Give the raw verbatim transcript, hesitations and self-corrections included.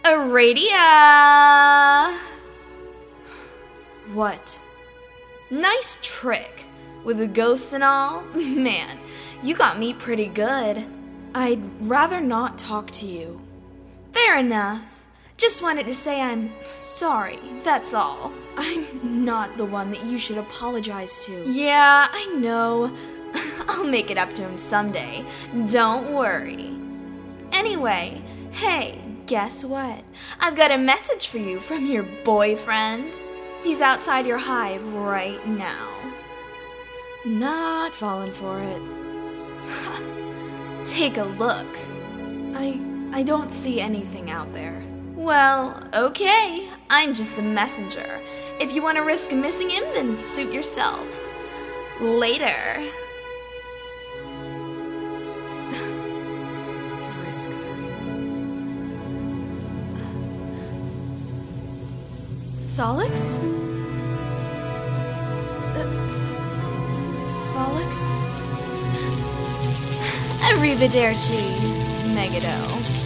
Aradia! What? Nice trick. With the ghosts and all. Man, you got me pretty good. I'd rather not talk to you. Fair enough. Just wanted to say I'm sorry, that's all. I'm not the one that you should apologize to. Yeah, I know. I'll make it up to him someday. Don't worry. Anyway, hey, guess what? I've got a message for you from your boyfriend. He's outside your hive right now. Not falling for it. Take a look. I I don't see anything out there. Well, okay. I'm just the messenger. If you want to risk missing him, then suit yourself. Later. Risk. Solix? Uh, S- Solix? Arrivederci, Megado.